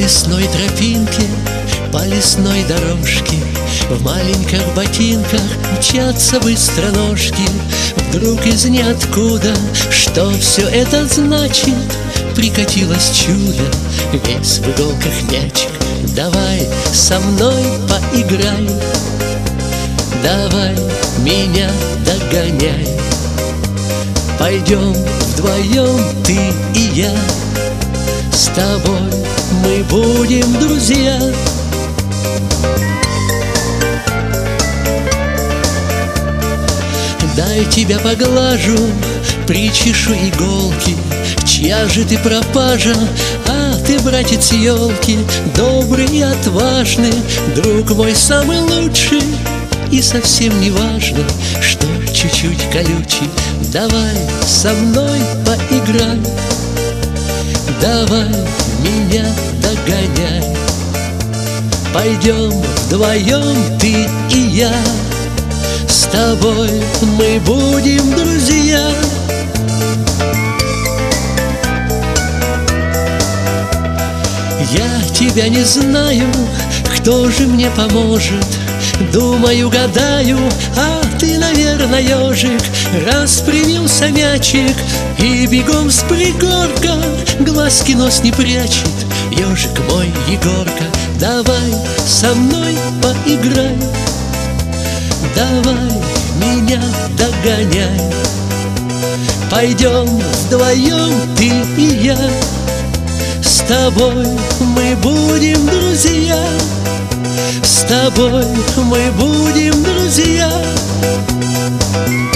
лесной тропинке, по лесной дорожке, в маленьких ботинках мчатся быстро ножки. Вдруг из ниоткуда, что все это значит, прикатилось чудо, весь в иголках мячик. Давай со мной поиграй, давай меня догоняй. Пойдем вдвоем, ты и я, с тобой мы будем друзья. Дай тебя поглажу, причешу иголки. Чья же ты пропажа? А ты, братец, елки, добрый и отважный, друг мой самый лучший. И совсем не важно, что чуть-чуть колючий. Давай со мной поиграй, давай меня догоняй. Пойдем вдвоем, ты и я, с тобой мы будем друзья. Я тебя не знаю, кто же мне поможет. Думаю, гадаю, а ты, наверное, ежик. Раз привился мячик и бегом с пригорка, глазки нос не прячет ежик мой Егорка. Давай со мной поиграй, давай меня догоняй. Пойдем вдвоем, ты и я, с тобой мы будем друзья. С тобой мы будем друзья.